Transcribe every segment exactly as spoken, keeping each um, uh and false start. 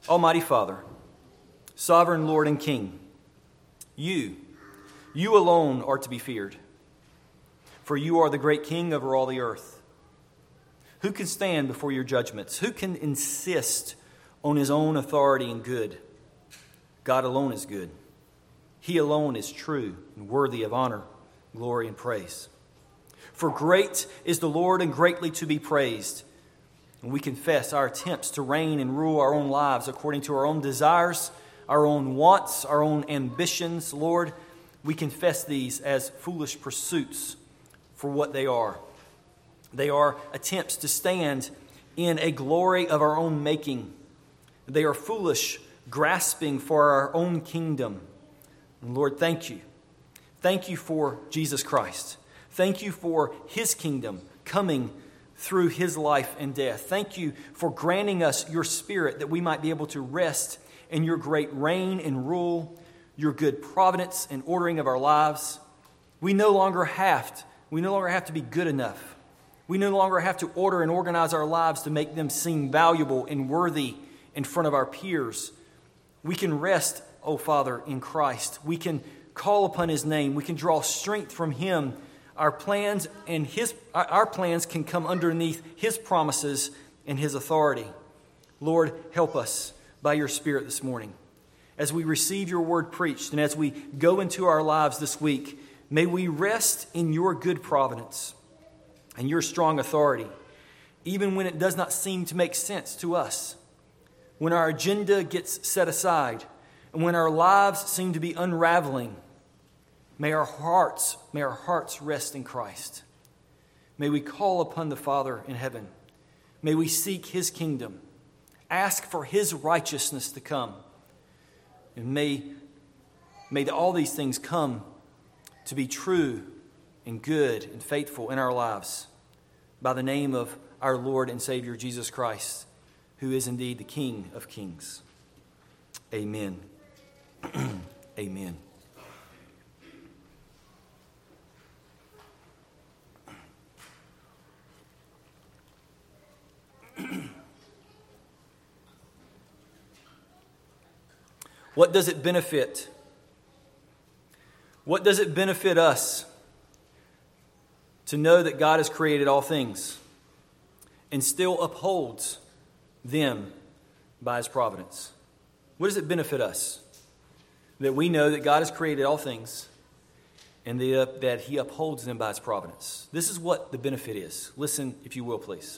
Almighty Father, sovereign Lord and King, you, you alone are to be feared, for you are the great King over all the earth. Who can stand before your judgments? Who can insist on his own authority and good? God alone is good. He alone is true and worthy of honor, glory, and praise. For great is the Lord and greatly to be praised. And we confess our attempts to reign and rule our own lives according to our own desires, our own wants, our own ambitions. Lord, we confess these as foolish pursuits for what they are. They are attempts to stand in a glory of our own making. They are foolish, grasping for our own kingdom. And Lord, thank you. Thank you for Jesus Christ. Thank you for his kingdom coming through his life and death. Thank you for granting us your Spirit that we might be able to rest in your great reign and rule, your good providence and ordering of our lives. We no longer have to, we no longer have to be good enough. We no longer have to order and organize our lives to make them seem valuable and worthy in front of our peers. We can rest, O Father, in Christ. We can call upon his name. We can draw strength from him. Our plans and his our plans can come underneath his promises and his authority. Lord, help us by your Spirit this morning. As we receive your word preached and as we go into our lives this week, may we rest in your good providence and your strong authority, even when it does not seem to make sense to us, when our agenda gets set aside, and when our lives seem to be unraveling. May our hearts, may our hearts rest in Christ. May we call upon the Father in heaven. May we seek his kingdom, ask for his righteousness to come, and may, may all these things come to be true and good and faithful in our lives by the name of our Lord and Savior Jesus Christ, who is indeed the King of kings. Amen. Amen. What does it benefit? What does it benefit us to know that God has created all things and still upholds them by his providence? What does it benefit us that we know that God has created all things and that he upholds them by his providence? This is what the benefit is. Listen, if you will, please.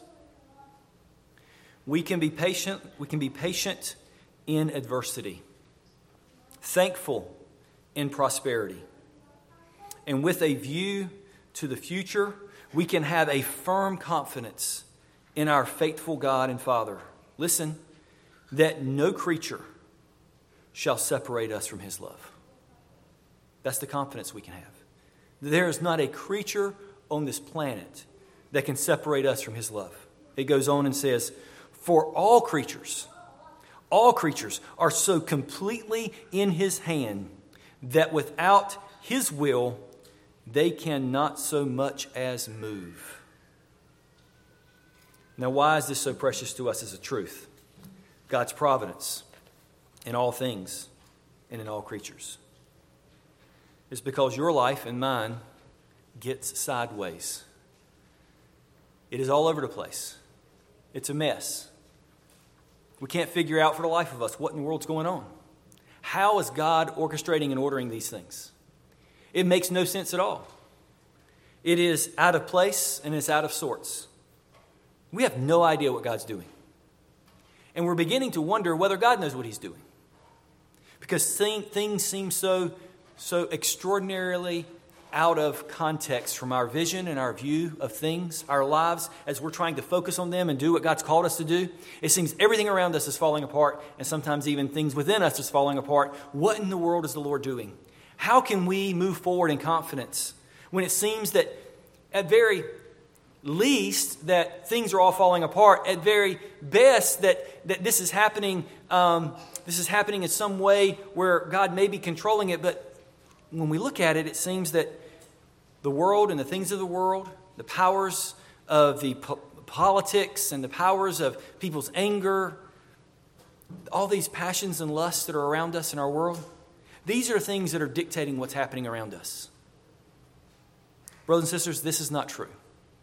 We can be patient. We can be patient in adversity, thankful in prosperity, and with a view to the future, we can have a firm confidence in our faithful God and Father. Listen, that no creature shall separate us from his love. That's the confidence we can have. There is not a creature on this planet that can separate us from his love. It goes on and says, for all creatures, all creatures are so completely in his hand that without his will, they cannot so much as move. Now, why is this so precious to us as a truth? God's providence in all things and in all creatures. It's because your life and mine gets sideways. It is all over the place. It's a mess. We can't figure out for the life of us what in the world's going on. How is God orchestrating and ordering these things? It makes no sense at all. It is out of place and it's out of sorts. We have no idea what God's doing. And we're beginning to wonder whether God knows what he's doing. Because things seem so, so extraordinarily out of context from our vision and our view of things, our lives, as we're trying to focus on them and do what God's called us to do. It seems everything around us is falling apart, and sometimes even things within us is falling apart. What in the world is the Lord doing? How can we move forward in confidence when it seems that at very least that things are all falling apart, at very best that, that this is happening, um, this is happening in some way where God may be controlling it, but when we look at it, it seems that the world and the things of the world, the powers of the po- politics and the powers of people's anger, all these passions and lusts that are around us in our world, these are things that are dictating what's happening around us. Brothers and sisters, this is not true.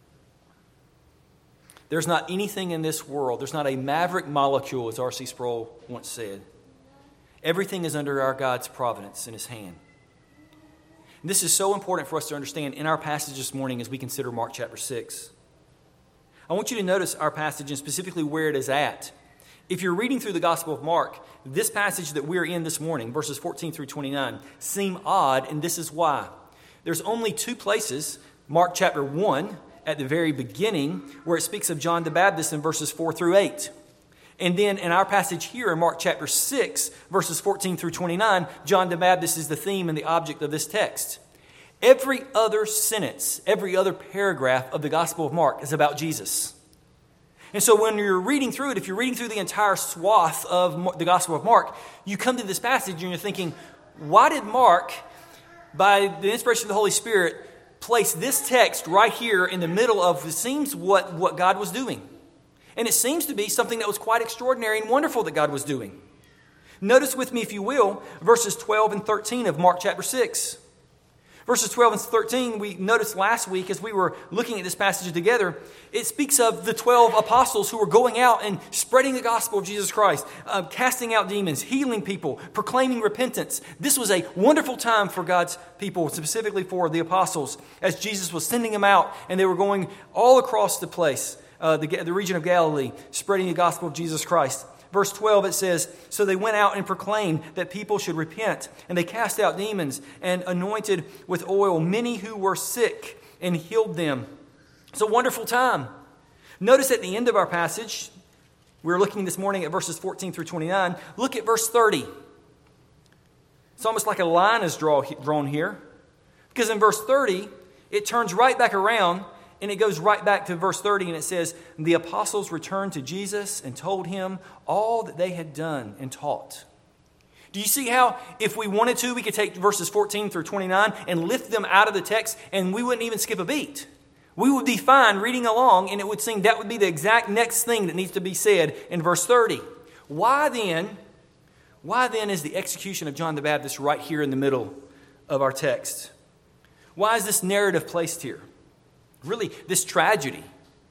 There's not anything in this world, there's not a maverick molecule, as R C Sproul once said. Everything is under our God's providence in His hand. And this is so important for us to understand in our passage this morning as we consider Mark chapter six. I want you to notice our passage and specifically where it is at. If you're reading through the Gospel of Mark, this passage that we're in this morning, verses fourteen through twenty-nine, seem odd, and this is why. There's only two places, Mark chapter one, at the very beginning, where it speaks of John the Baptist in verses four through eight. And then in our passage here in Mark chapter six, verses fourteen through twenty-nine, John the Baptist is the theme and the object of this text. Every other sentence, every other paragraph of the Gospel of Mark is about Jesus. And so when you're reading through it, if you're reading through the entire swath of the Gospel of Mark, you come to this passage and you're thinking, why did Mark, by the inspiration of the Holy Spirit, place this text right here in the middle of, it seems, what, what God was doing? And it seems to be something that was quite extraordinary and wonderful that God was doing. Notice with me, if you will, verses twelve and thirteen of Mark chapter six. Verses twelve and thirteen, we noticed last week as we were looking at this passage together, it speaks of the twelve apostles who were going out and spreading the gospel of Jesus Christ, uh, casting out demons, healing people, proclaiming repentance. This was a wonderful time for God's people, specifically for the apostles, as Jesus was sending them out, and they were going all across the place, uh, the, the region of Galilee, spreading the gospel of Jesus Christ. Verse twelve, it says, so they went out and proclaimed that people should repent. And they cast out demons and anointed with oil many who were sick and healed them. It's a wonderful time. Notice at the end of our passage, we're looking this morning at verses fourteen through twenty-nine. Look at verse thirty. It's almost like a line is draw, drawn here. Because in verse thirty, it turns right back around. And it goes right back to verse thirty, and it says, the apostles returned to Jesus and told him all that they had done and taught. Do you see how if we wanted to, we could take verses fourteen through twenty-nine and lift them out of the text, and we wouldn't even skip a beat? We would be fine reading along, and it would seem that would be the exact next thing that needs to be said in verse thirty. Why then, why then is the execution of John the Baptist right here in the middle of our text? Why is this narrative placed here? Really, this tragedy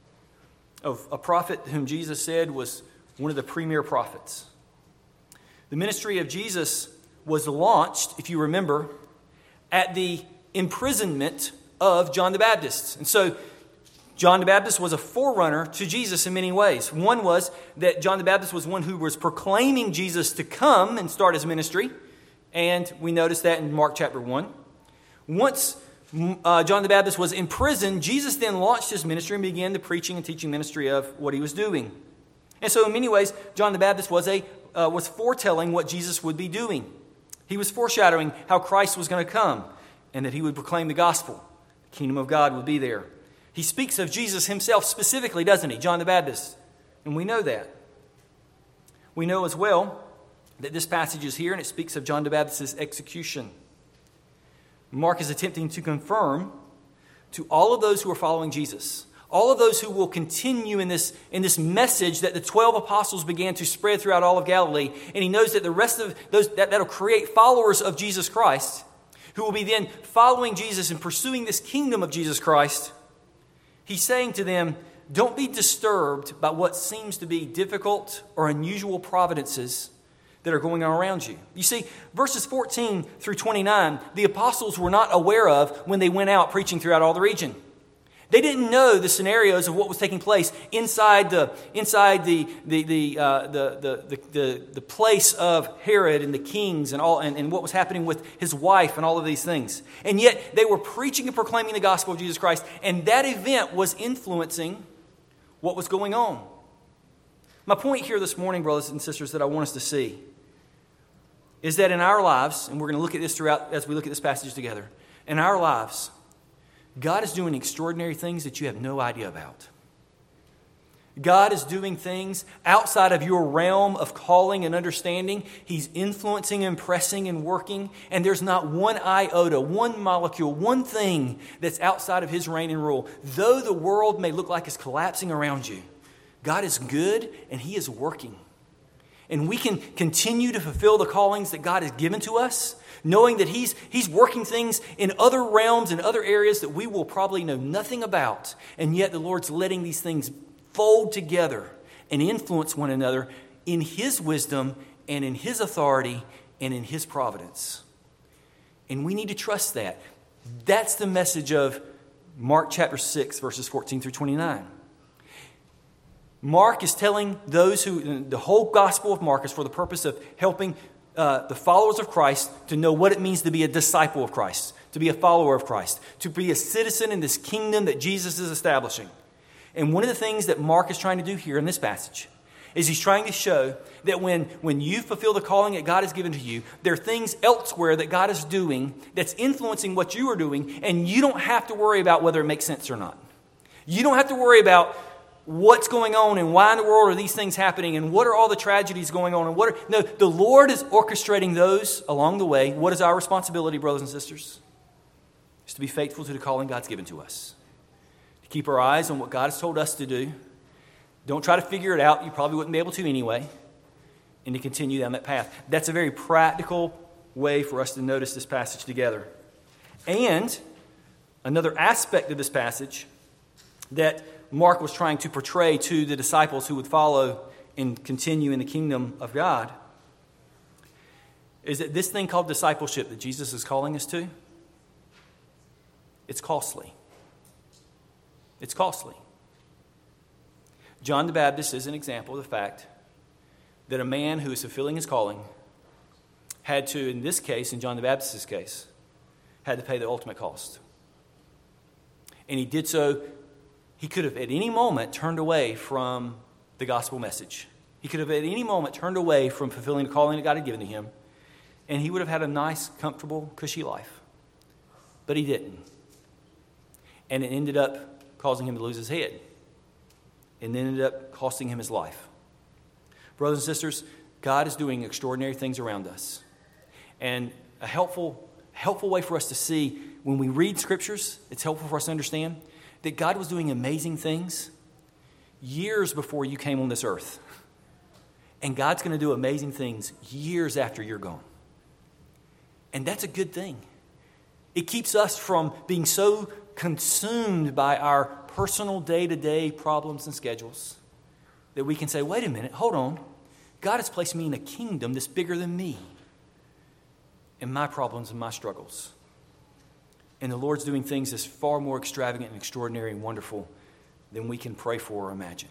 of a prophet whom Jesus said was one of the premier prophets. The ministry of Jesus was launched, if you remember, at the imprisonment of John the Baptist. And so John the Baptist was a forerunner to Jesus in many ways. One was that John the Baptist was one who was proclaiming Jesus to come and start his ministry. And we notice that in Mark chapter one. Once Uh, John the Baptist was in prison, Jesus then launched his ministry and began the preaching and teaching ministry of what he was doing. And so in many ways, John the Baptist was a uh, was foretelling what Jesus would be doing. He was foreshadowing how Christ was going to come and that he would proclaim the gospel. The kingdom of God would be there. He speaks of Jesus himself specifically, doesn't he, John the Baptist? And we know that. We know as well that this passage is here and it speaks of John the Baptist's execution. Mark is attempting to confirm to all of those who are following Jesus, all of those who will continue in this, in this message that the twelve apostles began to spread throughout all of Galilee. And he knows that the rest of those, that, that'll create followers of Jesus Christ, who will be then following Jesus and pursuing this kingdom of Jesus Christ. He's saying to them, don't be disturbed by what seems to be difficult or unusual providences that are going on around you. You see, verses fourteen through twenty-nine, the apostles were not aware of when they went out preaching throughout all the region. They didn't know the scenarios of what was taking place inside the inside the the the uh, the, the, the the place of Herod and the kings and all and, and what was happening with his wife and all of these things. And yet they were preaching and proclaiming the gospel of Jesus Christ, and that event was influencing what was going on. My point here this morning, brothers and sisters, that I want us to see is that in our lives, and we're going to look at this throughout as we look at this passage together, in our lives, God is doing extraordinary things that you have no idea about. God is doing things outside of your realm of calling and understanding. He's influencing, impressing, and working, and there's not one iota, one molecule, one thing that's outside of His reign and rule. Though the world may look like it's collapsing around you, God is good and He is working. and we can continue to fulfill the callings that God has given to us, knowing that He's, he's working things in other realms and other areas that we will probably know nothing about. And yet the Lord's letting these things fold together and influence one another in His wisdom and in His authority and in His providence. And we need to trust that. That's the message of Mark chapter six, verses fourteen through twenty-nine. Mark is telling those who, the whole gospel of Mark is for the purpose of helping uh, the followers of Christ to know what it means to be a disciple of Christ, to be a follower of Christ, to be a citizen in this kingdom that Jesus is establishing. And one of the things that Mark is trying to do here in this passage is he's trying to show that when, when you fulfill the calling that God has given to you, there are things elsewhere that God is doing that's influencing what you are doing, and you don't have to worry about whether it makes sense or not. You don't have to worry about what's going on and why in the world are these things happening and what are all the tragedies going on and what are, no, the Lord is orchestrating those along the way. What is our responsibility, brothers and sisters? It's to be faithful to the calling God's given to us. To keep our eyes on what God has told us to do. Don't try to figure it out. You probably wouldn't be able to anyway. And to continue down that path. That's a very practical way for us to notice this passage together. And another aspect of this passage that Mark was trying to portray to the disciples who would follow and continue in the kingdom of God is that this thing called discipleship that Jesus is calling us to, it's costly. It's costly. John the Baptist is an example of the fact that a man who is fulfilling his calling had to, in this case, in John the Baptist's case, had to pay the ultimate cost. And he did so. He could have at any moment turned away from the gospel message. He could have at any moment turned away from fulfilling the calling that God had given to him, and he would have had a nice, comfortable, cushy life. But he didn't. And it ended up causing him to lose his head. And then ended up costing him his life. Brothers and sisters, God is doing extraordinary things around us. And a helpful, helpful way for us to see when we read scriptures, it's helpful for us to understand that God was doing amazing things years before you came on this earth. And God's going to do amazing things years after you're gone. And that's a good thing. It keeps us from being so consumed by our personal day-to-day problems and schedules that we can say, wait a minute, hold on. God has placed me in a kingdom that's bigger than me and my problems and my struggles. And the Lord's doing things that's far more extravagant and extraordinary and wonderful than we can pray for or imagine.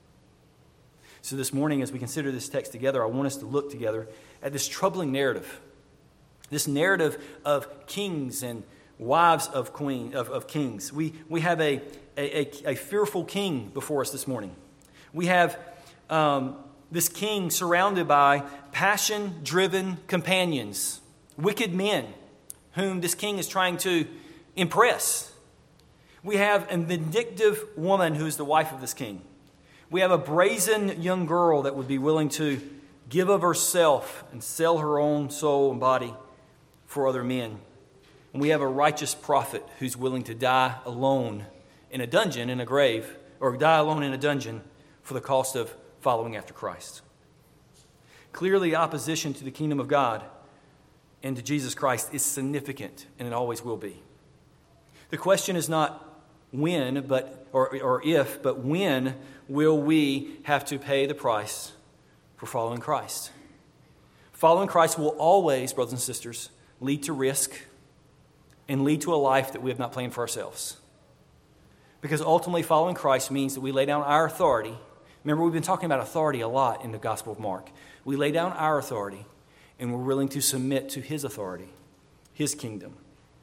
So this morning, as we consider this text together, I want us to look together at this troubling narrative. This narrative of kings and wives of queen of, of kings. We, we have a, a, a fearful king before us this morning. We have um, this king surrounded by passion-driven companions, wicked men, whom this king is trying to impress. We have a vindictive woman who is the wife of this king. We have a brazen young girl that would be willing to give of herself and sell her own soul and body for other men. And we have a righteous prophet who's willing to die alone in a dungeon, in a grave, or die alone in a dungeon for the cost of following after Christ. Clearly, opposition to the kingdom of God and to Jesus Christ is significant, and it always will be. The question is not when, but or, or if, but when will we have to pay the price for following Christ? Following Christ will always, brothers and sisters, lead to risk and lead to a life that we have not planned for ourselves. Because ultimately, following Christ means that we lay down our authority. Remember, we've been talking about authority a lot in the Gospel of Mark. We lay down our authority, and we're willing to submit to His authority, His kingdom.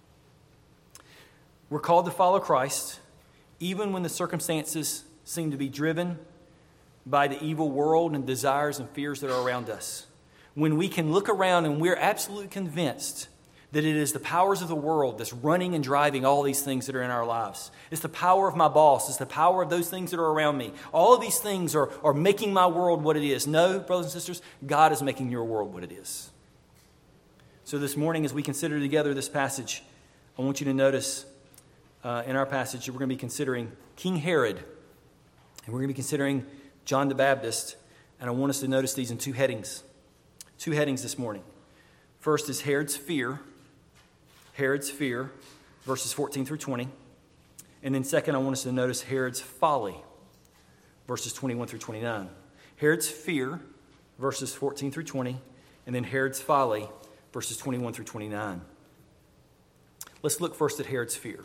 We're called to follow Christ, even when the circumstances seem to be driven by the evil world and desires and fears that are around us. When we can look around and we're absolutely convinced that it is the powers of the world that's running and driving all these things that are in our lives. It's the power of my boss. It's the power of those things that are around me. All of these things are, are making my world what it is. No, brothers and sisters, God is making your world what it is. So this morning, as we consider together this passage, I want you to notice uh, in our passage that we're going to be considering King Herod, and we're going to be considering John the Baptist And I want us to notice these in two headings. Two headings this morning. First is Herod's fear. Herod's fear, verses fourteen through twenty. And then second, I want us to notice Herod's folly, verses twenty-one through twenty-nine. Herod's fear, verses fourteen through twenty. And then Herod's folly, verses twenty-one through twenty-nine. Let's look first at Herod's fear.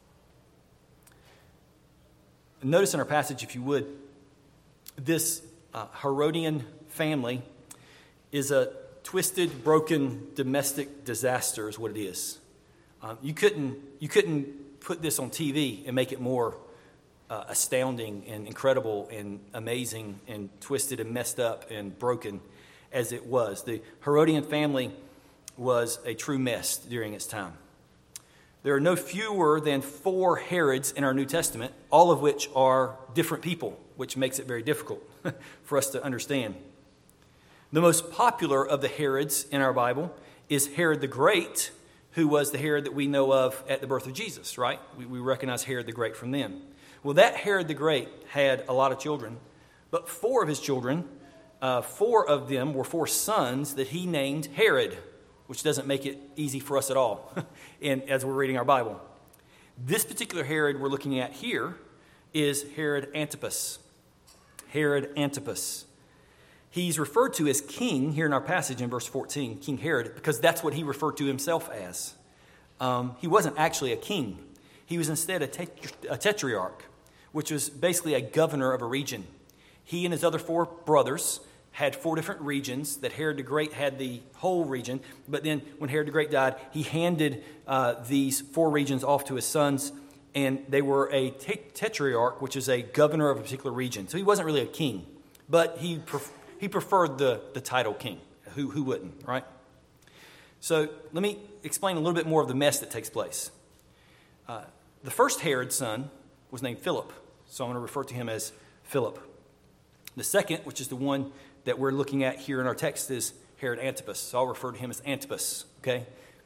Notice in our passage, if you would, this uh, Herodian family is a twisted, broken domestic disaster is what it is. Um, you couldn't you couldn't put this on T V and make it more uh, astounding and incredible and amazing and twisted and messed up and broken as it was. The Herodian family was a true mess during its time. There are no fewer than four Herods in our New Testament, all of which are different people, which makes it very difficult for us to understand. The most popular of the Herods in our Bible is Herod the Great, who was the Herod that we know of at the birth of Jesus, right? We, we recognize Herod the Great from them. Well, that Herod the Great had a lot of children, but four of his children, uh, four of them were four sons that he named Herod, which doesn't make it easy for us at all in, as we're reading our Bible. This particular Herod we're looking at here is Herod Antipas. Herod Antipas. He's referred to as king here in our passage in verse fourteen, King Herod, because that's what he referred to himself as. Um, he wasn't actually a king. He was instead a, tet- a tetrarch, which was basically a governor of a region. He and his other four brothers had four different regions, that Herod the Great had the whole region. But then when Herod the Great died, he handed uh, these four regions off to his sons, and they were a tetrarch, which is a governor of a particular region. So he wasn't really a king, but he pref- he preferred the, the title king. Who, who wouldn't, right? So let me explain a little bit more of the mess that takes place. Uh, the first Herod's son was named Philip, so I'm going to refer to him as Philip. The second, which is the one that we're looking at here in our text, is Herod Antipas. So I'll refer to him as Antipas, okay?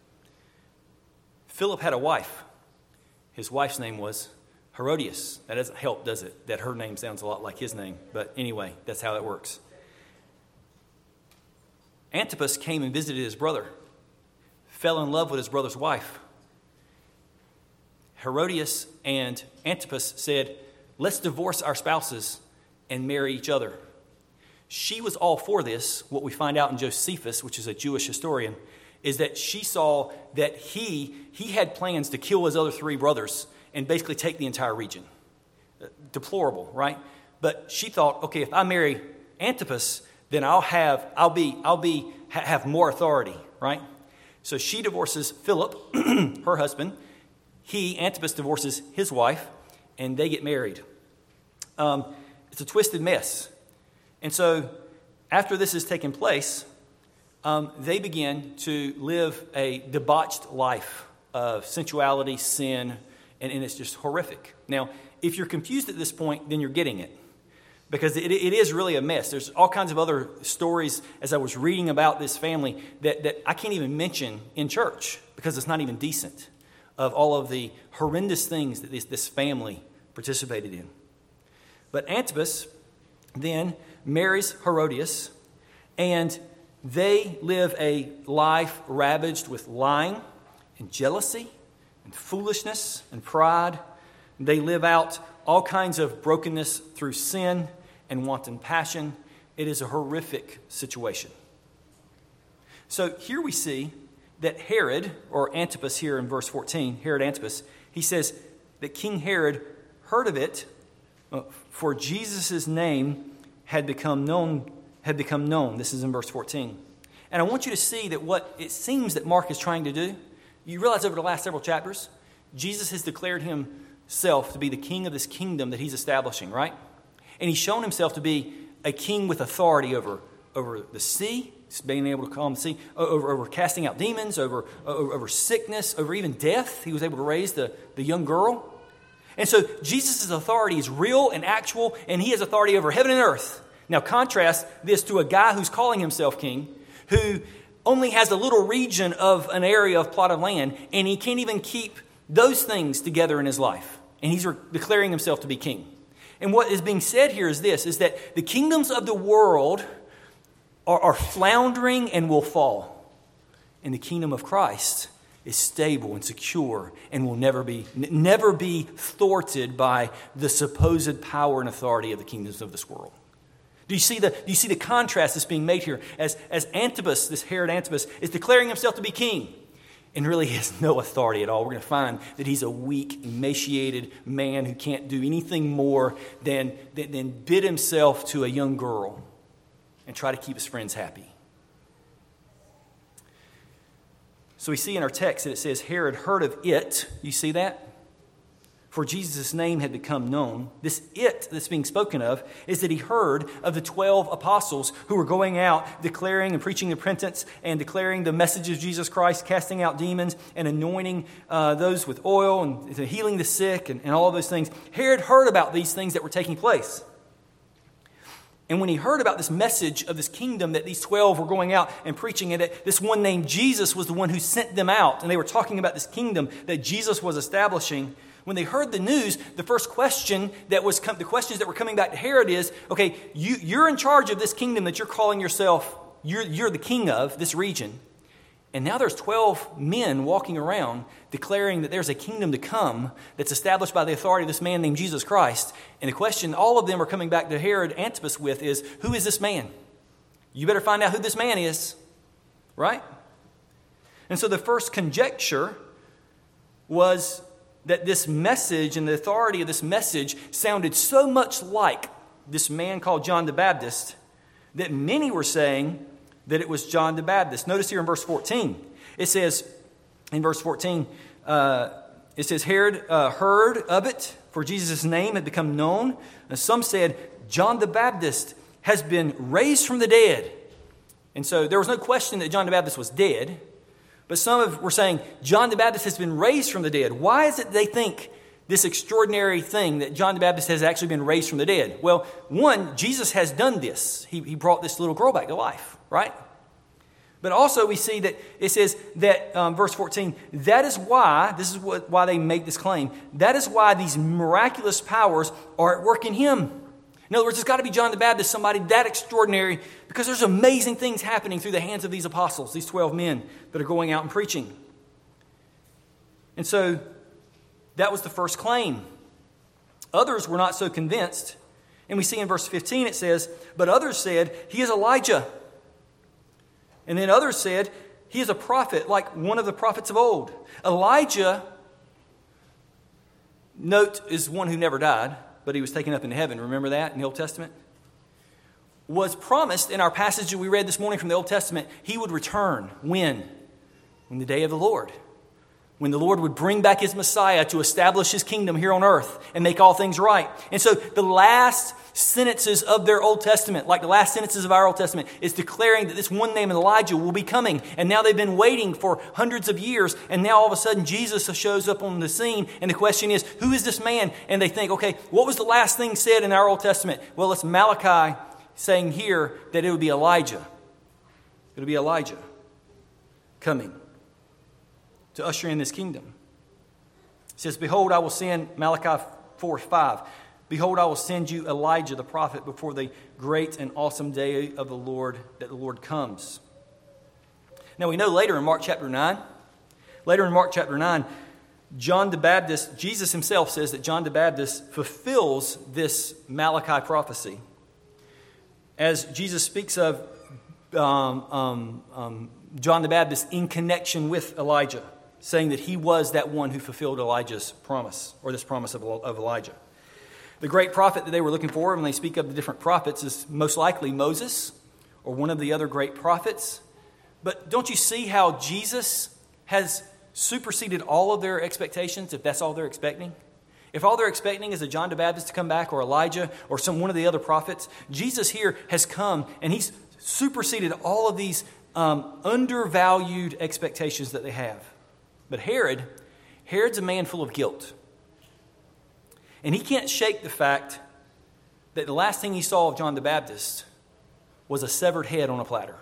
Philip had a wife. His wife's name was Herodias. That doesn't help, does it? That her name sounds a lot like his name. But anyway, that's how it works. Antipas came and visited his brother, fell in love with his brother's wife. Herodias and Antipas said, let's divorce our spouses and marry each other. She was all for this. What we find out in Josephus, which is a Jewish historian, is that she saw that he he had plans to kill his other three brothers and basically take the entire region. Deplorable, right? But she thought, okay, if I marry Antipas, then I'll have I'll be I'll be have more authority, right? So she divorces Philip, her husband. He, Antipas, divorces his wife, and they get married. Um, it's a twisted mess. And so after this has taken place, um, they begin to live a debauched life of sensuality, sin, and, and it's just horrific. Now, if you're confused at this point, then you're getting it. Because it, it is really a mess. There's all kinds of other stories as I was reading about this family that, that I can't even mention in church because it's not even decent, of all of the horrendous things that this, this family participated in. But Antipas then marries Herodias, and they live a life ravaged with lying and jealousy and foolishness and pride. They live out all kinds of brokenness through sin and wanton passion. It is a horrific situation. So here we see that Herod, or Antipas here in verse fourteen, Herod Antipas, he says that King Herod heard of it, for Jesus' name had become known, had become known. This is in verse fourteen. And I want you to see that what it seems that Mark is trying to do, you realize over the last several chapters, Jesus has declared himself to be the king of this kingdom that he's establishing, right? And he's shown himself to be a king with authority over, over the sea, being able to calm the sea, over, over casting out demons, over, over, over sickness, over even death. He was able to raise the, the young girl. And so Jesus' authority is real and actual, and he has authority over heaven and earth. Now contrast this to a guy who's calling himself king, who only has a little region of an area of plot of land, and he can't even keep those things together in his life. And he's re- declaring himself to be king. And what is being said here is this, is that the kingdoms of the world are, are floundering and will fall. And the kingdom of Christ is stable and secure and will never be, n- never be thwarted by the supposed power and authority of the kingdoms of this world. Do you see the, do you see the contrast that's being made here? As, as Antipas, this Herod Antipas, is declaring himself to be king and really has no authority at all. We're going to find that he's a weak, emaciated man who can't do anything more than, than, than bid himself to a young girl and try to keep his friends happy. So we see in our text that it says Herod heard of it. You see that? For Jesus' name had become known. This it that's being spoken of is that he heard of the twelve apostles who were going out declaring and preaching repentance and declaring the message of Jesus Christ, casting out demons and anointing uh, those with oil and healing the sick and, and all of those things. Herod heard about these things that were taking place. And when he heard about this message of this kingdom that these twelve were going out and preaching it, that this one named Jesus was the one who sent them out. And they were talking about this kingdom that Jesus was establishing. When they heard the news, the first question that was com- the questions that were coming back to Herod is, okay, you, you're in charge of this kingdom that you're calling yourself, you're, you're the king of this region. And now there's twelve men walking around declaring that there's a kingdom to come that's established by the authority of this man named Jesus Christ. And the question all of them are coming back to Herod Antipas with is, who is this man? You better find out who this man is, right? And so the first conjecture was that this message and the authority of this message sounded so much like this man called John the Baptist that many were saying that it was John the Baptist. Notice here in verse fourteen, it says, in verse fourteen, uh, it says, Herod uh, heard of it, for Jesus' name had become known. And some said, John the Baptist has been raised from the dead. And so there was no question that John the Baptist was dead. But some of were saying, John the Baptist has been raised from the dead. Why is it they think this extraordinary thing that John the Baptist has actually been raised from the dead? Well, one, Jesus has done this. He, he brought this little girl back to life, right? But also we see that it says that, um, verse fourteen, that is why, this is what, why they make this claim, that is why these miraculous powers are at work in him. In other words, it's got to be John the Baptist, somebody that extraordinary, because there's amazing things happening through the hands of these apostles, these twelve men that are going out and preaching. And so that was the first claim. Others were not so convinced. And we see in verse fifteen it says, but others said, he is Elijah. And then others said, he is a prophet, like one of the prophets of old. Elijah, note, is one who never died, but he was taken up into heaven. Remember that in the Old Testament? Was promised in our passage that we read this morning from the Old Testament, he would return. When? In the day of the Lord. When the Lord would bring back his Messiah to establish his kingdom here on earth and make all things right. And so the last sentences of their Old Testament, like the last sentences of our Old Testament, is declaring that this one named Elijah will be coming. And now they've been waiting for hundreds of years. And now all of a sudden Jesus shows up on the scene. And the question is, who is this man? And they think, okay, what was the last thing said in our Old Testament? Well, it's Malachi saying here that it would be Elijah. It would be Elijah coming to usher in this kingdom. It says, behold, I will send, Malachi four five, behold, I will send you Elijah the prophet before the great and awesome day of the Lord, that the Lord comes. Now we know later in Mark chapter nine, later in Mark chapter nine, John the Baptist, Jesus himself says that John the Baptist fulfills this Malachi prophecy. As Jesus speaks of um, um, um, John the Baptist in connection with Elijah, saying that he was that one who fulfilled Elijah's promise, or this promise of, of Elijah. The great prophet that they were looking for when they speak of the different prophets is most likely Moses, or one of the other great prophets. But don't you see how Jesus has superseded all of their expectations, if that's all they're expecting? If all they're expecting is a John the Baptist to come back, or Elijah, or some one of the other prophets, Jesus here has come, and he's superseded all of these um, undervalued expectations that they have. But Herod, Herod's a man full of guilt. And he can't shake the fact that the last thing he saw of John the Baptist was a severed head on a platter.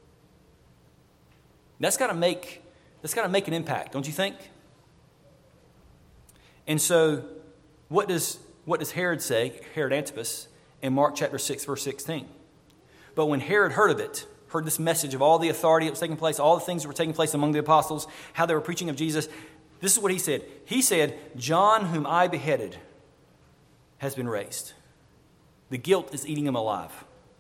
That's got to make, that's got to make an impact, don't you think? And so, what does what does Herod say, Herod Antipas, in Mark chapter six, verse sixteen? But when Herod heard of it, heard this message of all the authority that was taking place, all the things that were taking place among the apostles, how they were preaching of Jesus, this is what he said. He said, John, whom I beheaded, has been raised. The guilt is eating him alive.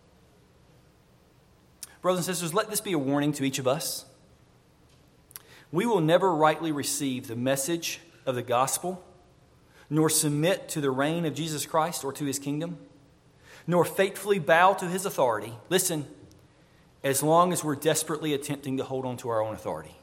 Brothers and sisters, let this be a warning to each of us. We will never rightly receive the message of the gospel, nor submit to the reign of Jesus Christ or to his kingdom, nor faithfully bow to his authority. Listen, as long as we're desperately attempting to hold on to our own authority.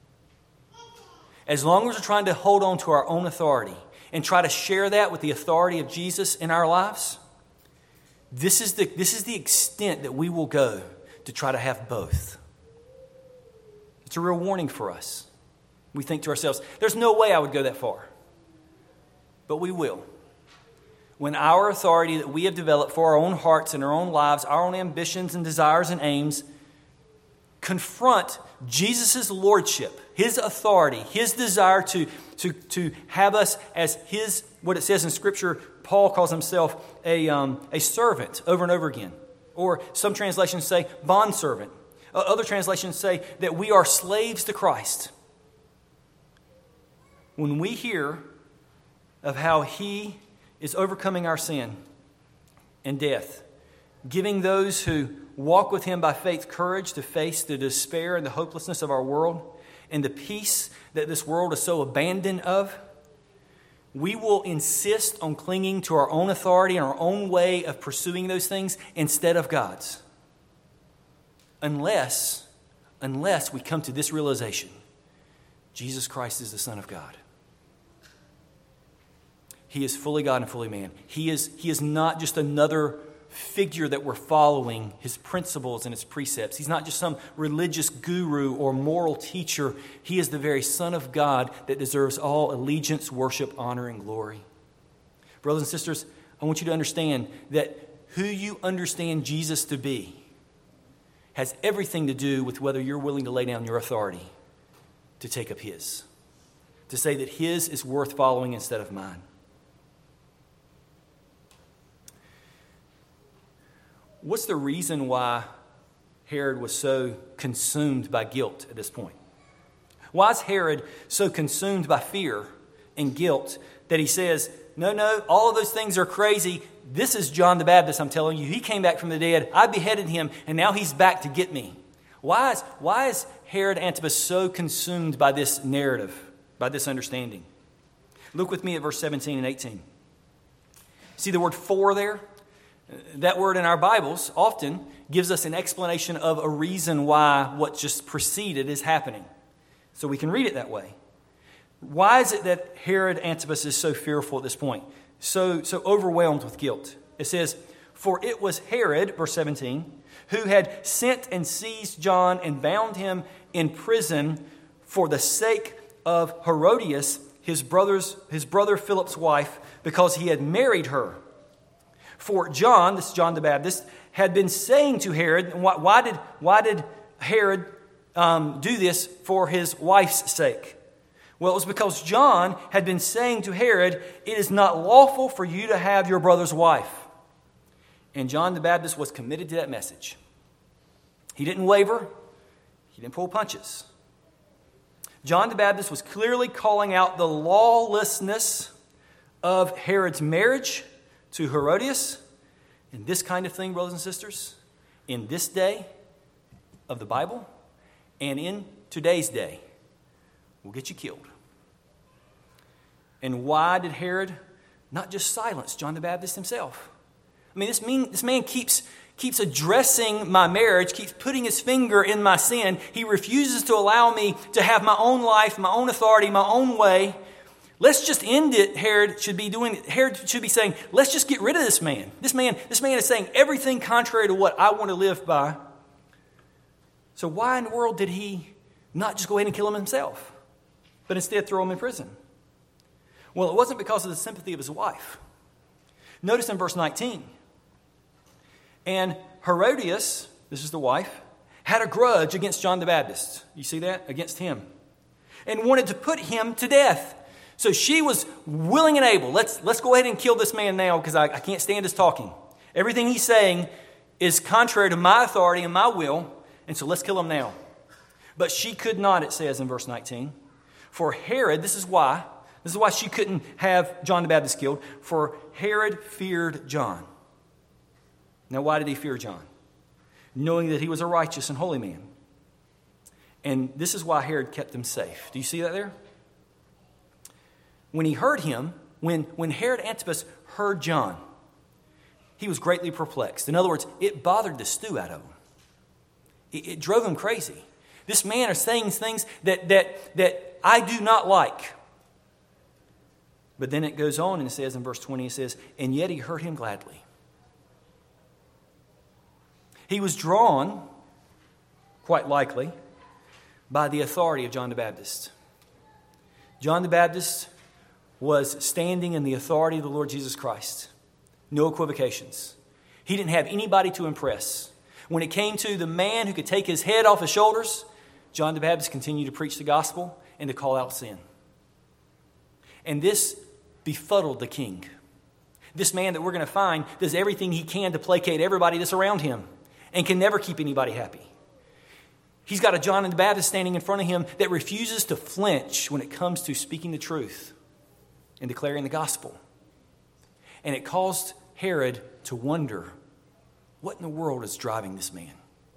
As long as we're trying to hold on to our own authority and try to share that with the authority of Jesus in our lives, this is the, this is the extent that we will go to try to have both. It's a real warning for us. We think to ourselves, there's no way I would go that far. But we will. When our authority that we have developed for our own hearts and our own lives, our own ambitions and desires and aims, confront Jesus' lordship, his authority, his desire to, to, to have us as his, what it says in Scripture, Paul calls himself a, um, a servant over and over again. Or some translations say bondservant. Other translations say that we are slaves to Christ. When we hear of how he is overcoming our sin and death, giving those who walk with him by faith courage to face the despair and the hopelessness of our world and the peace that this world is so abandoned of, we will insist on clinging to our own authority and our own way of pursuing those things instead of God's. Unless, unless we come to this realization, Jesus Christ is the Son of God. He is fully God and fully man. He is, he is not just another figure that we're following, his principles and his precepts. He's not just some religious guru or moral teacher. He is the very Son of God that deserves all allegiance, worship, honor, and glory. Brothers and sisters, I want you to understand that who you understand Jesus to be has everything to do with whether you're willing to lay down your authority to take up his. To say that his is worth following instead of mine. What's the reason why Herod was so consumed by guilt at this point? Why is Herod so consumed by fear and guilt that he says, no, no, all of those things are crazy. This is John the Baptist, I'm telling you. He came back from the dead. I beheaded him, and now he's back to get me. Why is, why is Herod Antipas so consumed by this narrative, by this understanding? Look with me at verse seventeen and eighteen. See the word for there? That word in our Bibles often gives us an explanation of a reason why what just preceded is happening. So we can read it that way. Why is it that Herod Antipas is so fearful at this point? So, so overwhelmed with guilt? It says, for it was Herod, verse seventeen, who had sent and seized John and bound him in prison for the sake of Herodias, his brother's, his brother Philip's wife, because he had married her. For John, this is John the Baptist, had been saying to Herod, why, why did why did Herod um, do this for his wife's sake? Well, it was because John had been saying to Herod, it is not lawful for you to have your brother's wife. And John the Baptist was committed to that message. He didn't waver. He didn't pull punches. John the Baptist was clearly calling out the lawlessness of Herod's marriage to Herodias. And this kind of thing, brothers and sisters, in this day of the Bible and in today's day, will get you killed. And why did Herod not just silence John the Baptist himself? I mean, this, mean, this man keeps, keeps addressing my marriage, keeps putting his finger in my sin. He refuses to allow me to have my own life, my own authority, my own way. Let's just end it, Herod should be doing. Herod should be saying, let's just get rid of this man. This man, this man is saying everything contrary to what I want to live by. So why in the world did he not just go ahead and kill him himself, but instead throw him in prison? Well, it wasn't because of the sympathy of his wife. Notice in verse nineteen. And Herodias, this is the wife, had a grudge against John the Baptist. You see that? Against him. And wanted to put him to death. So she was willing and able. Let's, let's go ahead and kill this man now because I, I can't stand his talking. Everything he's saying is contrary to my authority and my will, and so let's kill him now. But she could not, it says in verse nineteen. For Herod, this is why, this is why she couldn't have John the Baptist killed, for Herod feared John. Now, why did he fear John? Knowing that he was a righteous and holy man. And this is why Herod kept him safe. Do you see that there? When he heard him, when, when Herod Antipas heard John, he was greatly perplexed. In other words, it bothered the stew out of him. It, it drove him crazy. This man is saying things that, that, that I do not like. But then it goes on and it says in verse twenty, it says, and yet he heard him gladly. He was drawn, quite likely, by the authority of John the Baptist. John the Baptist was standing in the authority of the Lord Jesus Christ. No equivocations. He didn't have anybody to impress. When it came to the man who could take his head off his shoulders, John the Baptist continued to preach the gospel and to call out sin. And this befuddled the king. This man that we're going to find does everything he can to placate everybody that's around him and can never keep anybody happy. He's got a John the Baptist standing in front of him that refuses to flinch when it comes to speaking the truth and declaring the gospel. And it caused Herod to wonder, what in the world is driving this man?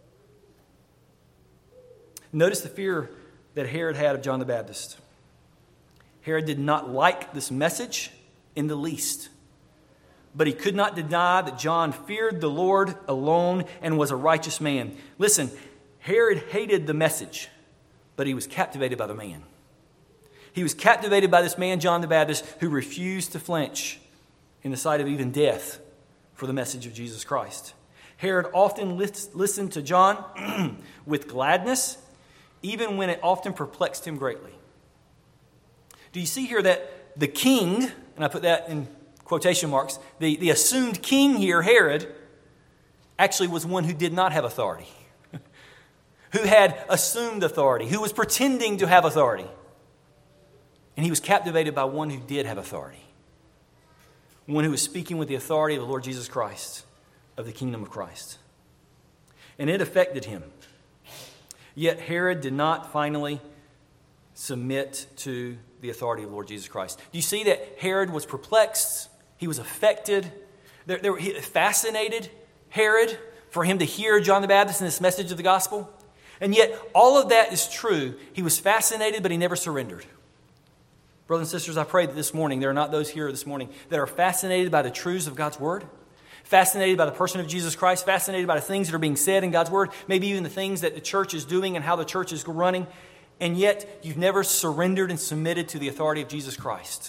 Notice the fear that Herod had of John the Baptist. Herod did not like this message in the least. But he could not deny that John feared the Lord alone and was a righteous man. Listen, Herod hated the message, but he was captivated by the man. He was captivated by this man, John the Baptist, who refused to flinch in the sight of even death for the message of Jesus Christ. Herod often listened to John with gladness, even when it often perplexed him greatly. Do you see here that the king, and I put that in quotation marks, the, the assumed king here, Herod, actually was one who did not have authority, who had assumed authority, who was pretending to have authority. And he was captivated by one who did have authority, one who was speaking with the authority of the Lord Jesus Christ, of the kingdom of Christ. And it affected him. Yet Herod did not finally submit to the authority of the Lord Jesus Christ. Do you see that Herod was perplexed? He was affected. There, there, he fascinated Herod for him to hear John the Baptist and this message of the gospel. And yet all of that is true. He was fascinated, but he never surrendered. Brothers and sisters, I pray that this morning, there are not those here this morning that are fascinated by the truths of God's word, fascinated by the person of Jesus Christ, fascinated by the things that are being said in God's word, maybe even the things that the church is doing and how the church is running, and yet you've never surrendered and submitted to the authority of Jesus Christ.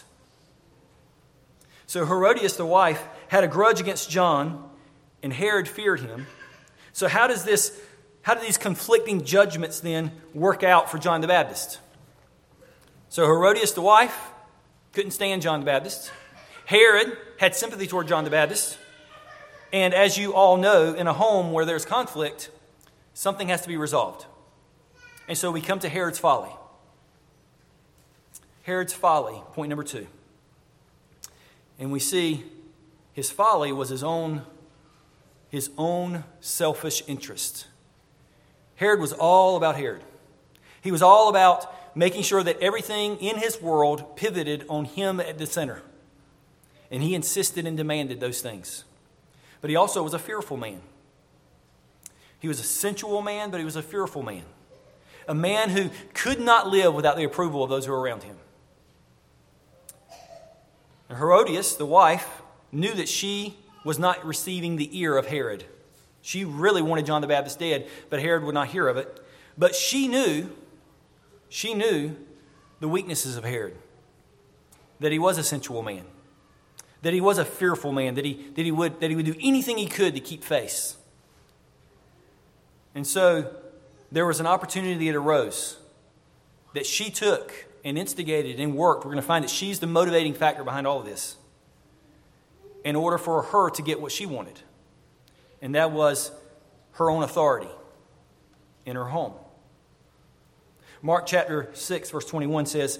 So Herodias, the wife, had a grudge against John, and Herod feared him. So how does this, how do these conflicting judgments then work out for John the Baptist? So Herodias, the wife, couldn't stand John the Baptist. Herod had sympathy toward John the Baptist. And as you all know, in a home where there's conflict, something has to be resolved. And so we come to Herod's folly. Herod's folly, point number two. And we see his folly was his own, his own selfish interest. Herod was all about Herod. He was all about making sure that everything in his world pivoted on him at the center. And he insisted and demanded those things. But he also was a fearful man. He was a sensual man, but he was a fearful man. A man who could not live without the approval of those who were around him. And Herodias, the wife, knew that she was not receiving the ear of Herod. She really wanted John the Baptist dead, but Herod would not hear of it. But she knew, she knew the weaknesses of Herod. That he was a sensual man. That he was a fearful man. That he, that he would, that he would do anything he could to keep face. And so there was an opportunity that arose that she took and instigated and worked. We're going to find that she's the motivating factor behind all of this. In order for her to get what she wanted. And that was her own authority in her home. Mark chapter six, verse twenty-one says,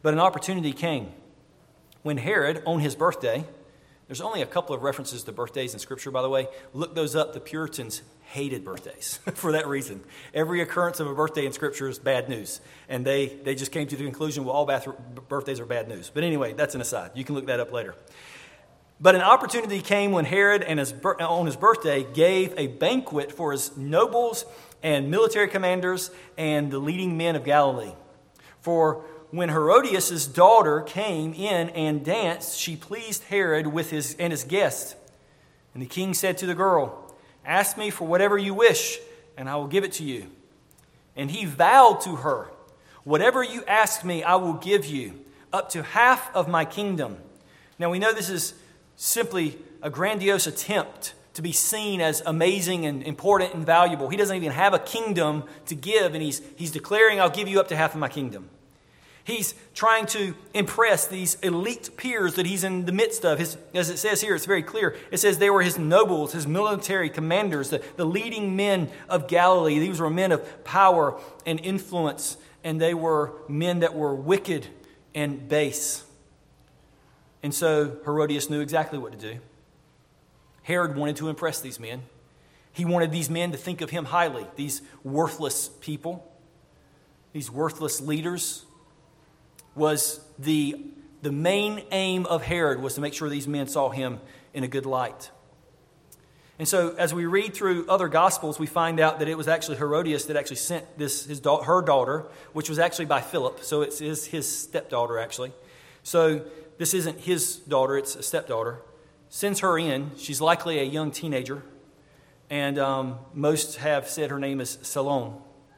But an opportunity came when Herod, on his birthday, there's only a couple of references to birthdays in Scripture, by the way. Look those up. The Puritans hated birthdays for that reason. Every occurrence of a birthday in Scripture is bad news. And they, they just came to the conclusion, well, all bath- birthdays are bad news. But anyway, that's an aside. You can look that up later. But an opportunity came when Herod, and his, on his birthday, gave a banquet for his nobles and military commanders and the leading men of Galilee. For when Herodias' daughter came in and danced, she pleased Herod with his and his guests. And the king said to the girl, "Ask me for whatever you wish, and I will give it to you." And he vowed to her, "Whatever you ask me, I will give you, up to half of my kingdom." Now we know this is simply a grandiose attempt to be seen as amazing and important and valuable. He doesn't even have a kingdom to give, and he's, he's declaring, "I'll give you up to half of my kingdom." He's trying to impress these elite peers that he's in the midst of. His, as it says here, it's very clear. It says they were his nobles, his military commanders, the, the leading men of Galilee. These were men of power and influence, and they were men that were wicked and base. And so Herodias knew exactly what to do. Herod wanted to impress these men. He wanted these men to think of him highly, these worthless people, these worthless leaders. Was the, the main aim of Herod was to make sure these men saw him in a good light. And so as we read through other Gospels, we find out that it was actually Herodias that actually sent this his her daughter, which was actually by Philip. So it's his, his stepdaughter, actually. So this isn't his daughter, it's a stepdaughter. Sends her in. She's likely a young teenager. And um, most have said her name is Salome.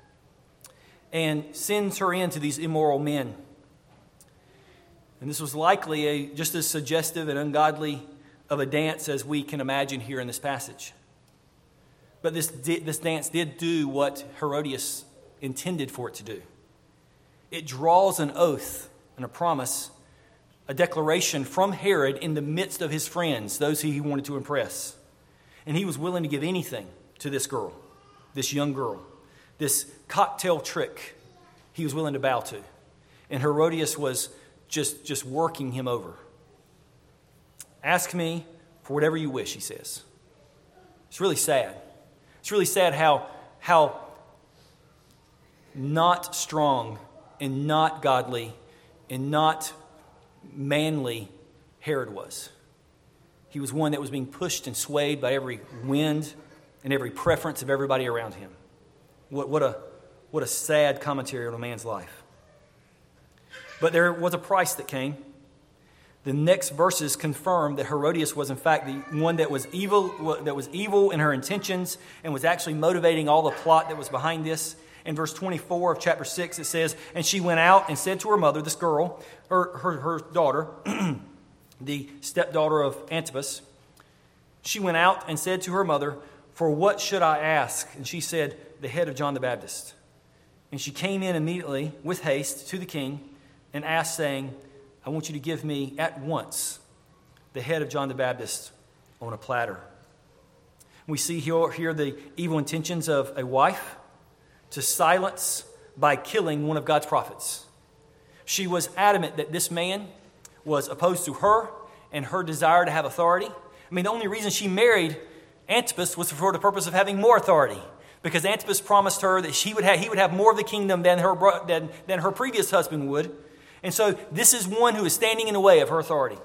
And sends her in to these immoral men. And this was likely a just as suggestive and ungodly of a dance as we can imagine here in this passage. But this, this dance did do what Herodias intended for it to do. It draws an oath and a promise, a declaration from Herod in the midst of his friends, those who he wanted to impress. And he was willing to give anything to this girl, this young girl, this cocktail trick he was willing to bow to. And Herodias was Just, just working him over. "Ask me for whatever you wish," he says. It's really sad. It's really sad how, how not strong and not godly and not manly Herod was. He was one that was being pushed and swayed by every wind and every preference of everybody around him. What, what a, what a sad commentary on a man's life. But there was a price that came. The next verses confirm that Herodias was in fact the one that was evil, that was evil in her intentions and was actually motivating all the plot that was behind this. In verse twenty-four of chapter six, it says, "And she went out and said to her mother," this girl, her, her, her daughter, the stepdaughter of Antipas, she went out and said to her mother, "For what should I ask?" And she said, "The head of John the Baptist." And she came in immediately with haste to the king and asked, saying, "I want you to give me at once the head of John the Baptist on a platter." We see here, here the evil intentions of a wife to silence by killing one of God's prophets. She was adamant that this man was opposed to her and her desire to have authority. I mean, the only reason she married Antipas was for the purpose of having more authority, because Antipas promised her that she would have, he would have more of the kingdom than her, than, than her previous husband would. And so this is one who is standing in the way of her authority.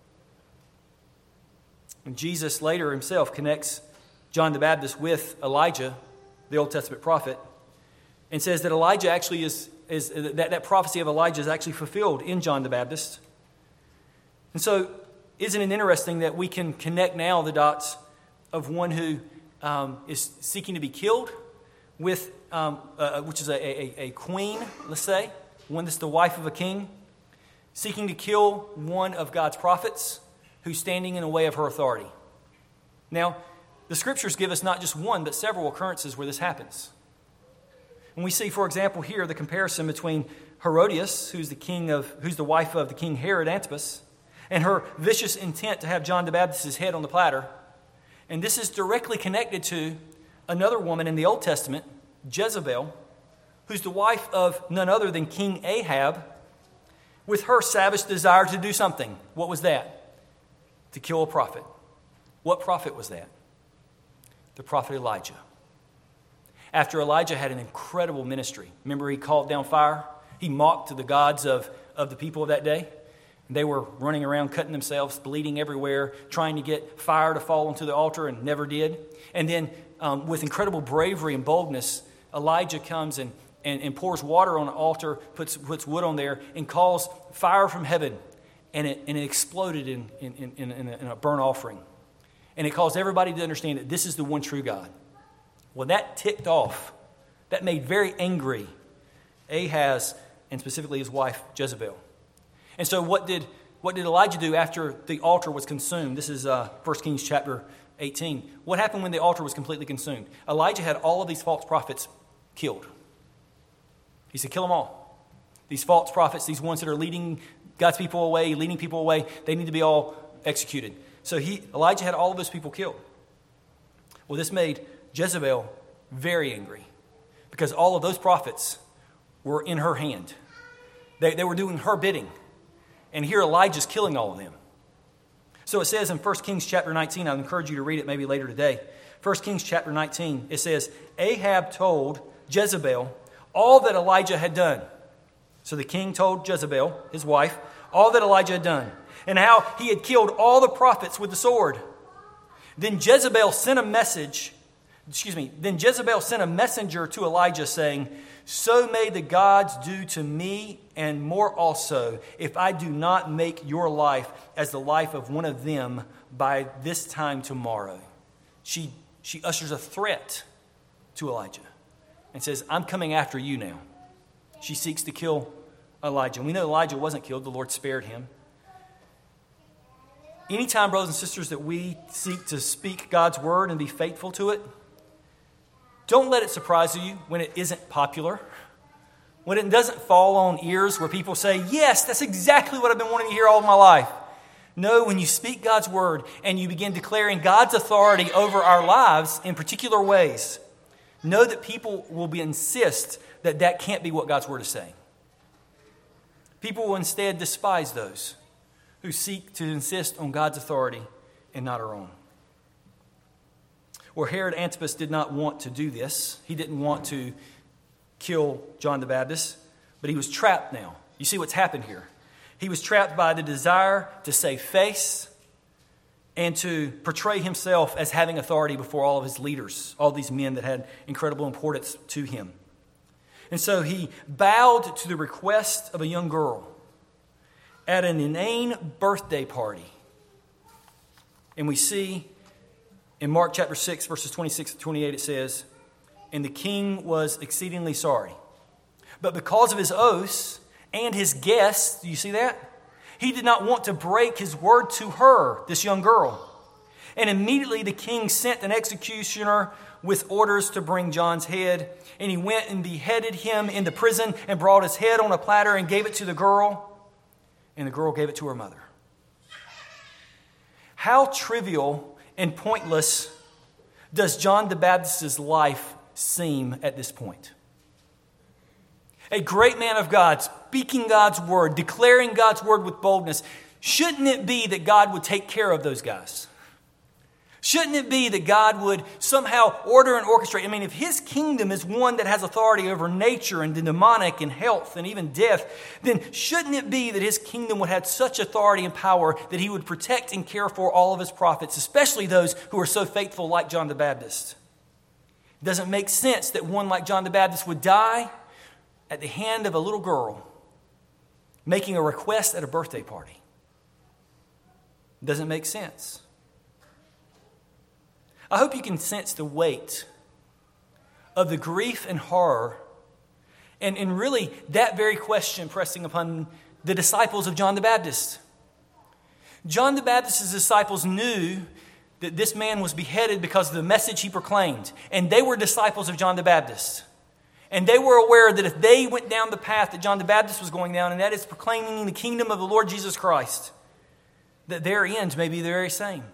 And Jesus later himself connects John the Baptist with Elijah, the Old Testament prophet, and says that Elijah actually is, is that, that prophecy of Elijah is actually fulfilled in John the Baptist. And so isn't it interesting that we can connect now the dots of one who um, is seeking to be killed with, um, uh, which is a, a, a queen, let's say, one that's the wife of a king, seeking to kill one of God's prophets who's standing in the way of her authority. Now, the scriptures give us not just one, but several occurrences where this happens. And we see, for example, here the comparison between Herodias, who's the king of, who's the wife of the king Herod Antipas, and her vicious intent to have John the Baptist's head on the platter. And this is directly connected to another woman in the Old Testament, Jezebel, who's the wife of none other than King Ahab. with her savage desire to do something. What was that? To kill a prophet. What prophet was that? The prophet Elijah. After Elijah had an incredible ministry. Remember, he called down fire. He mocked to the gods of, of the people of that day. They were running around, cutting themselves, bleeding everywhere, trying to get fire to fall onto the altar, and never did. And then um, with incredible bravery and boldness, Elijah comes and, and, and pours water on an altar, puts, puts wood on there, and calls fire from heaven. And it, and it exploded in, in, in, in, a, in a burnt offering. And it caused everybody to understand that this is the one true God. Well, that ticked off. That made very angry Ahaz, and specifically his wife Jezebel. And so what did what did Elijah do after the altar was consumed? This is uh, First Kings chapter eighteen. What happened when the altar was completely consumed? Elijah had all of these false prophets killed. He said, kill them all. These false prophets, these ones that are leading God's people away, leading people away, they need to be all executed. So he Elijah had all of those people killed. Well, this made Jezebel very angry because all of those prophets were in her hand. They, they were doing her bidding. And here Elijah's killing all of them. So it says in First Kings chapter nineteen, I encourage you to read it maybe later today. First Kings chapter nineteen, it says, Ahab told Jezebel all that Elijah had done. So the king told Jezebel, his wife, all that Elijah had done, and how he had killed all the prophets with the sword. Then Jezebel sent a message, excuse me, then Jezebel sent a messenger to Elijah saying, so may the gods do to me and more also, if I do not make your life as the life of one of them by this time tomorrow. She, she ushers a threat to Elijah and says, I'm coming after you now. She seeks to kill Elijah. And we know Elijah wasn't killed. The Lord spared him. Anytime, brothers and sisters, that we seek to speak God's word and be faithful to it, don't let it surprise you when it isn't popular, when it doesn't fall on ears where people say, yes, that's exactly what I've been wanting to hear all of my life. No, when you speak God's word and you begin declaring God's authority over our lives in particular ways, know that people will be insist that that can't be what God's word is saying. People will instead despise those who seek to insist on God's authority and not our own. Well, Herod Antipas did not want to do this. He didn't want to kill John the Baptist, but he was trapped now. You see what's happened here. He was trapped by the desire to save face and to portray himself as having authority before all of his leaders, all these men that had incredible importance to him. And so he bowed to the request of a young girl at an inane birthday party. And we see in Mark chapter six, verses twenty-six to twenty-eight, it says, and the king was exceedingly sorry. But because of his oaths and his guests, do you see that? He did not want to break his word to her, this young girl. And immediately the king sent an executioner with orders to bring John's head. And he went and beheaded him in the prison and brought his head on a platter and gave it to the girl. And the girl gave it to her mother. How trivial and pointless does John the Baptist's life seem at this point? A great man of God, speaking God's word, declaring God's word with boldness. Shouldn't it be that God would take care of those guys? Shouldn't it be that God would somehow order and orchestrate? I mean, if his kingdom is one that has authority over nature and the demonic and health and even death, then shouldn't it be that his kingdom would have such authority and power that he would protect and care for all of his prophets, especially those who are so faithful like John the Baptist? It doesn't make sense that one like John the Baptist would die at the hand of a little girl making a request at a birthday party. It doesn't make sense. I hope you can sense the weight of the grief and horror and, and really that very question pressing upon the disciples of John the Baptist. John the Baptist's disciples knew that this man was beheaded because of the message he proclaimed. And they were disciples of John the Baptist. And they were aware that if they went down the path that John the Baptist was going down, and that is proclaiming the kingdom of the Lord Jesus Christ, that their end may be the very same.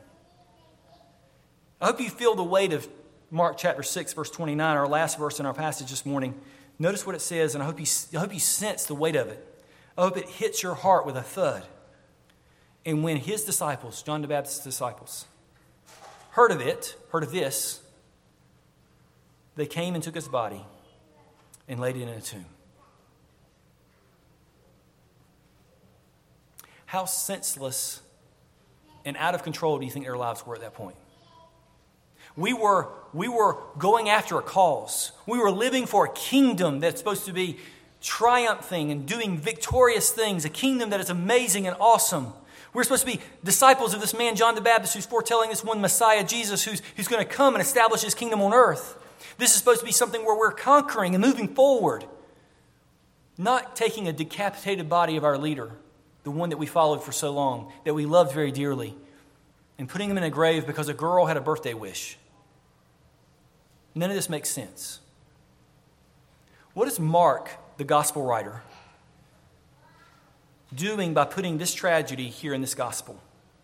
I hope you feel the weight of Mark chapter six, verse twenty-nine, our last verse in our passage this morning. Notice what it says, and I hope you, I hope you sense the weight of it. I hope it hits your heart with a thud. And when his disciples, John the Baptist's disciples, heard of it, heard of this, they came and took his body and laid it in a tomb. How senseless and out of control do you think their lives were at that point? We were, we were going after a cause. We were living for a kingdom that's supposed to be triumphing and doing victorious things, a kingdom that is amazing and awesome. We're supposed to be disciples of this man, John the Baptist, who's foretelling this one Messiah, Jesus, who's, who's going to come and establish his kingdom on earth. This is supposed to be something where we're conquering and moving forward, not taking a decapitated body of our leader, the one that we followed for so long, that we loved very dearly, and putting him in a grave because a girl had a birthday wish. None of this makes sense. What is Mark, the gospel writer, doing by putting this tragedy here in this gospel?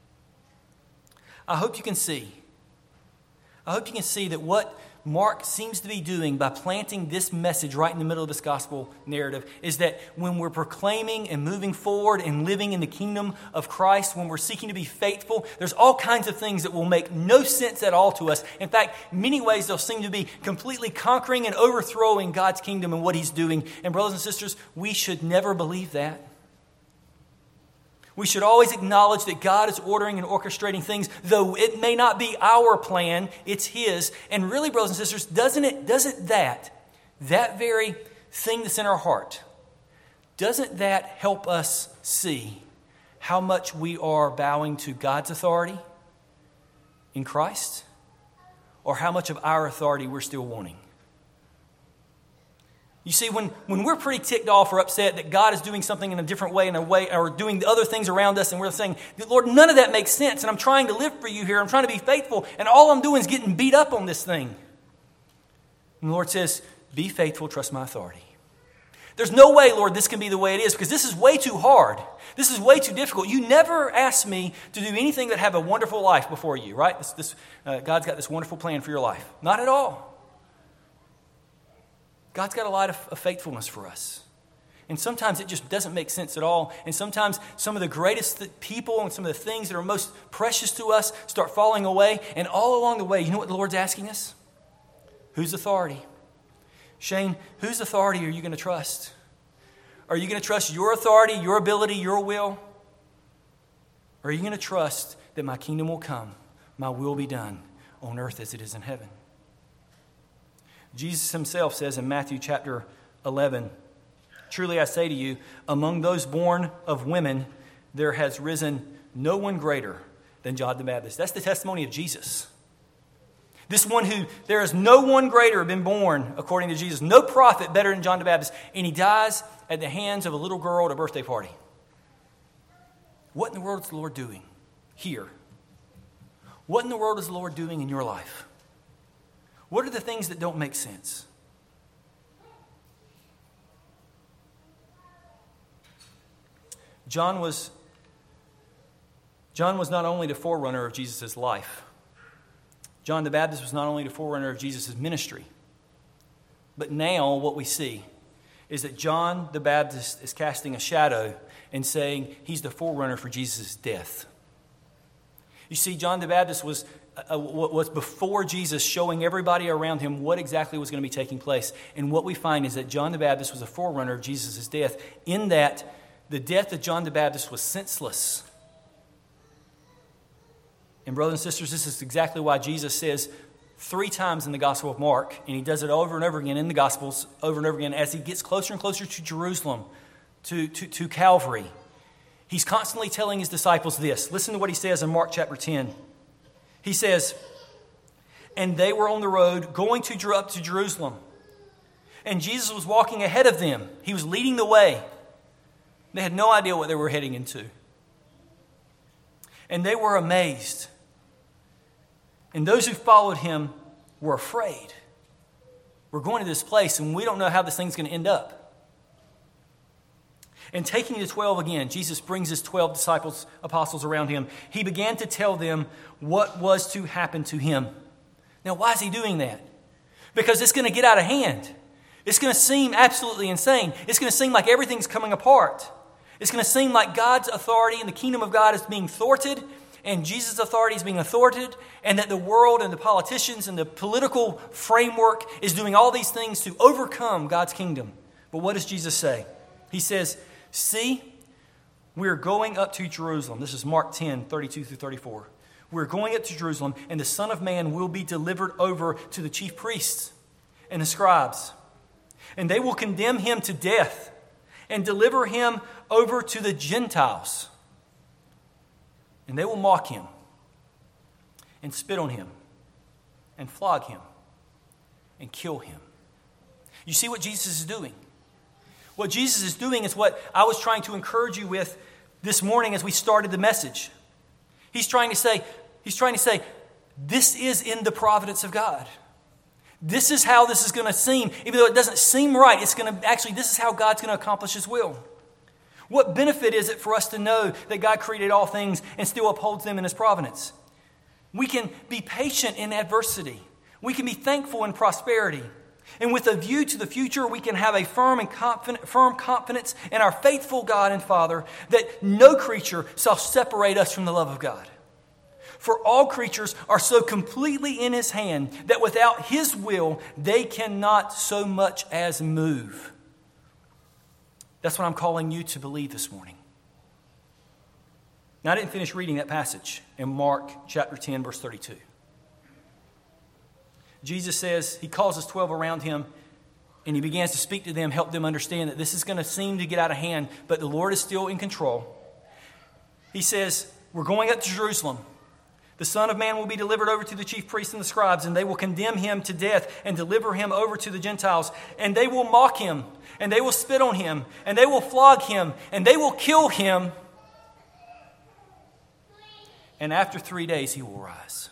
I hope you can see. I hope you can see that what Mark seems to be doing by planting this message right in the middle of this gospel narrative is that when we're proclaiming and moving forward and living in the kingdom of Christ, when we're seeking to be faithful, there's all kinds of things that will make no sense at all to us. In fact, in many ways, they'll seem to be completely conquering and overthrowing God's kingdom and what he's doing. And brothers and sisters, we should never believe that. We should always acknowledge that God is ordering and orchestrating things, though it may not be our plan, it's his. And really, brothers and sisters, doesn't it, doesn't that, that very thing that's in our heart, doesn't that help us see how much we are bowing to God's authority in Christ, or how much of our authority we're still wanting? You see, when, when we're pretty ticked off or upset that God is doing something in a different way, in a way, or doing the other things around us, and we're saying, Lord, none of that makes sense, and I'm trying to live for you here, I'm trying to be faithful, and all I'm doing is getting beat up on this thing. And the Lord says, be faithful, trust my authority. There's no way, Lord, this can be the way it is, because this is way too hard. This is way too difficult. You never asked me to do anything that have a wonderful life before you, right? This, this, uh, God's got this wonderful plan for your life. Not at all. God's got a lot of, of faithfulness for us. And sometimes it just doesn't make sense at all. And sometimes some of the greatest th- people and some of the things that are most precious to us start falling away. And all along the way, you know what the Lord's asking us? Whose authority? Shane, whose authority are you going to trust? Are you going to trust your authority, your ability, your will? Or are you going to trust that my kingdom will come, my will be done on earth as it is in heaven? Jesus himself says in Matthew chapter eleven, truly I say to you, among those born of women, there has risen no one greater than John the Baptist. That's the testimony of Jesus. This one who, there is no one greater been born, according to Jesus, no prophet better than John the Baptist, and he dies at the hands of a little girl at a birthday party. What in the world is the Lord doing here? What in the world is the Lord doing in your life? What are the things that don't make sense? John was, John was not only the forerunner of Jesus' life. John the Baptist was not only the forerunner of Jesus' ministry. But now what we see is that John the Baptist is casting a shadow and saying he's the forerunner for Jesus' death. You see, John the Baptist was Uh, was before Jesus, showing everybody around him what exactly was going to be taking place. And what we find is that John the Baptist was a forerunner of Jesus' death, in that the death of John the Baptist was senseless. And brothers and sisters, this is exactly why Jesus says three times in the Gospel of Mark, and he does it over and over again in the Gospels, over and over again, as he gets closer and closer to Jerusalem, to, to, to Calvary. He's constantly telling his disciples this. Listen to what he says in Mark chapter ten. He says, and they were on the road going to up to Jerusalem. And Jesus was walking ahead of them. He was leading the way. They had no idea what they were heading into. And they were amazed. And those who followed him were afraid. We're going to this place and we don't know how this thing's going to end up. And taking the twelve again, Jesus brings his twelve disciples, apostles around him. He began to tell them what was to happen to him. Now, why is he doing that? Because it's going to get out of hand. It's going to seem absolutely insane. It's going to seem like everything's coming apart. It's going to seem like God's authority and the kingdom of God is being thwarted, and Jesus' authority is being thwarted, and that the world and the politicians and the political framework is doing all these things to overcome God's kingdom. But what does Jesus say? He says, see, we're going up to Jerusalem. This is Mark ten, thirty-two through thirty-four. We're going up to Jerusalem, and the Son of Man will be delivered over to the chief priests and the scribes. And they will condemn him to death and deliver him over to the Gentiles. And they will mock him and spit on him and flog him and kill him. You see what Jesus is doing? What Jesus is doing is what I was trying to encourage you with this morning as we started the message. He's trying to say, he's trying to say, this is in the providence of God. This is how this is going to seem. Even though it doesn't seem right, it's going to actually, this is how God's going to accomplish his will. What benefit is it for us to know that God created all things and still upholds them in his providence? We can be patient in adversity. We can be thankful in prosperity. And with a view to the future, we can have a firm and confident, firm confidence in our faithful God and Father that no creature shall separate us from the love of God. For all creatures are so completely in his hand that without his will, they cannot so much as move. That's what I'm calling you to believe this morning. Now, I didn't finish reading that passage in Mark chapter ten, verse thirty-two. Jesus says, he calls his twelve around him, and he begins to speak to them, help them understand that this is going to seem to get out of hand, but the Lord is still in control. He says, we're going up to Jerusalem. The Son of Man will be delivered over to the chief priests and the scribes, and they will condemn him to death and deliver him over to the Gentiles. And they will mock him, and they will spit on him, and they will flog him, and they will kill him. And after three days, he will rise.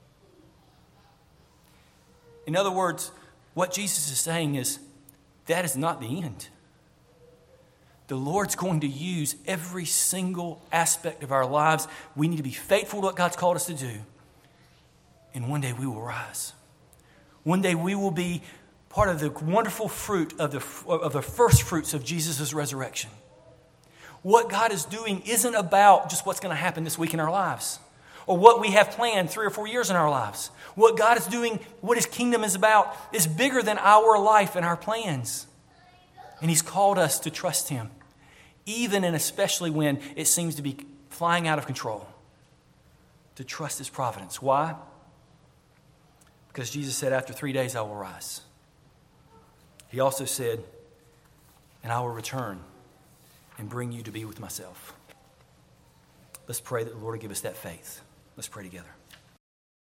In other words, what Jesus is saying is, that is not the end. The Lord's going to use every single aspect of our lives. We need to be faithful to what God's called us to do. And one day we will rise. One day we will be part of the wonderful fruit of the, of the first fruits of Jesus' resurrection. What God is doing isn't about just what's going to happen this week in our lives, or what we have planned three or four years in our lives. What God is doing, what his kingdom is about, is bigger than our life and our plans. And he's called us to trust him, even and especially when it seems to be flying out of control. To trust his providence. Why? Because Jesus said, after three days I will rise. He also said, and I will return and bring you to be with myself. Let's pray that the Lord will give us that faith. Let's pray together.